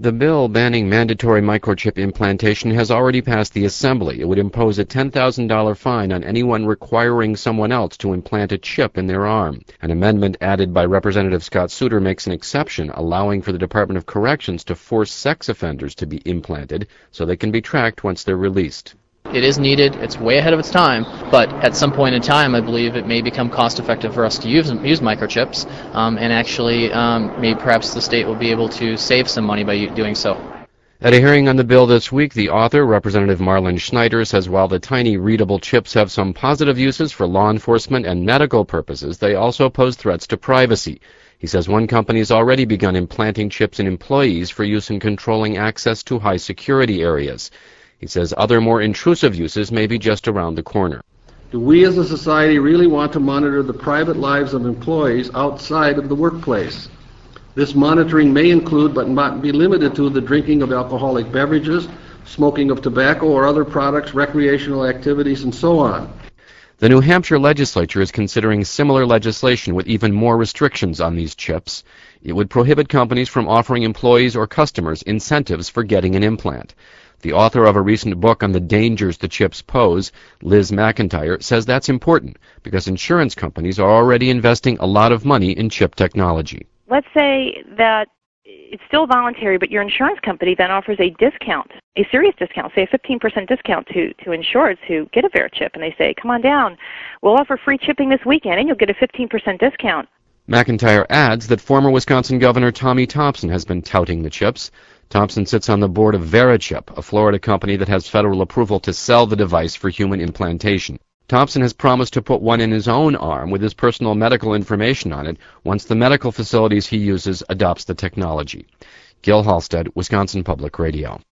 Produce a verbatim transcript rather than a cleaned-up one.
The bill banning mandatory microchip implantation has already passed the Assembly. It would impose a ten thousand dollars fine on anyone requiring someone else to implant a chip in their arm. An amendment added by Representative Scott Souter makes an exception, allowing for the Department of Corrections to force sex offenders to be implanted so they can be tracked once they're released. It is needed. It's way ahead of its time, but at some point in time, I believe it may become cost-effective for us to use use microchips, um, and actually, um, maybe perhaps the state will be able to save some money by doing so. At a hearing on the bill this week, the author, Representative Marlin Schneider, says while the tiny readable chips have some positive uses for law enforcement and medical purposes, they also pose threats to privacy. He says one company has already begun implanting chips in employees for use in controlling access to high-security areas. He says other more intrusive uses may be just around the corner. Do we as a society really want to monitor the private lives of employees outside of the workplace? This monitoring may include, but not be limited to, the drinking of alcoholic beverages, smoking of tobacco or other products, recreational activities, and so on. The New Hampshire legislature is considering similar legislation with even more restrictions on these chips. It would prohibit companies from offering employees or customers incentives for getting an implant. The author of a recent book on the dangers the chips pose, Liz McIntyre, says that's important because insurance companies are already investing a lot of money in chip technology. Let's say that it's still voluntary, but your insurance company then offers a discount, a serious discount, say a fifteen percent discount to, to insureds who get a Verichip, and they say, come on down, we'll offer free chipping this weekend, and you'll get a fifteen percent discount. McIntyre adds that former Wisconsin Governor Tommy Thompson has been touting the chips. Thompson sits on the board of Verichip, a Florida company that has federal approval to sell the device for human implantation. Thompson has promised to put one in his own arm with his personal medical information on it once the medical facilities he uses adopts the technology. Gil Halstead, Wisconsin Public Radio.